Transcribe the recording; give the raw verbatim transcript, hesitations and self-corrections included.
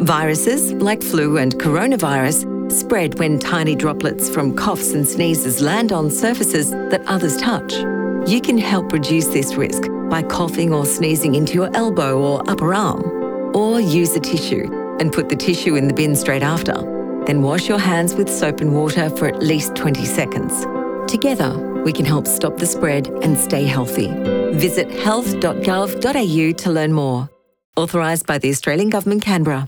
Viruses like flu and coronavirus spread when tiny droplets from coughs and sneezes land on surfaces that others touch. You can help reduce this risk by coughing or sneezing into your elbow or upper arm. Or use a tissue and put the tissue in the bin straight after. Then wash your hands with soap and water for at least twenty seconds. Together, we can help stop the spread and stay healthy. Visit health dot gov dot a u to learn more. Authorised by the Australian Government, Canberra.